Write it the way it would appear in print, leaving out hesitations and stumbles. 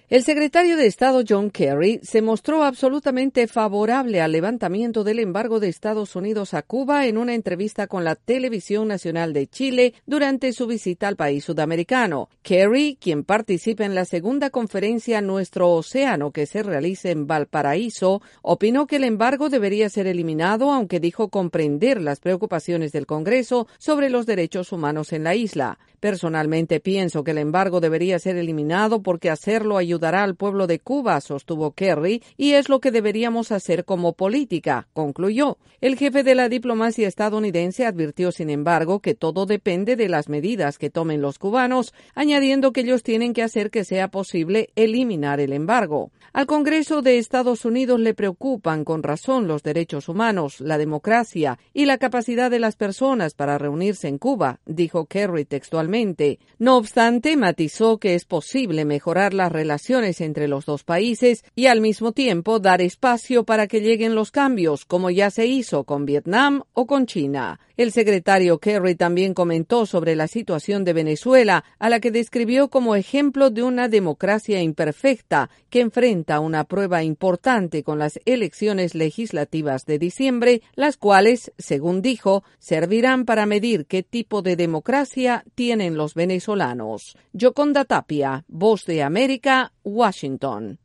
El secretario de Estado John Kerry se mostró absolutamente favorable al levantamiento del embargo de Estados Unidos a Cuba en una entrevista con la Televisión Nacional de Chile durante su visita al país sudamericano. Kerry, quien participa en la segunda conferencia Nuestro Océano que se realiza en Valparaíso, opinó que el embargo debería ser eliminado, aunque dijo comprender las preocupaciones del Congreso sobre los derechos humanos en la isla. Personalmente pienso que el embargo debería ser eliminado porque hacerlo ayudará al pueblo de Cuba, sostuvo Kerry, y es lo que deberíamos hacer como política, concluyó. El jefe de la diplomacia estadounidense advirtió, sin embargo, que todo depende de las medidas que tomen los cubanos, añadiendo que ellos tienen que hacer que sea posible eliminar el embargo. Al Congreso de Estados Unidos le preocupan con razón los derechos humanos, la democracia y la capacidad de las personas para reunirse en Cuba, dijo Kerry textualmente. No obstante, matizó que es posible mejorar las relaciones entre los dos países y al mismo tiempo dar espacio para que lleguen los cambios, como ya se hizo con Vietnam o con China. El secretario Kerry también comentó sobre la situación de Venezuela, a la que describió como ejemplo de una democracia imperfecta que enfrenta una prueba importante con las elecciones legislativas de diciembre, las cuales, según dijo, servirán para medir qué tipo de democracia tienen los venezolanos. Yoconda Tapia, Voz de América, Washington.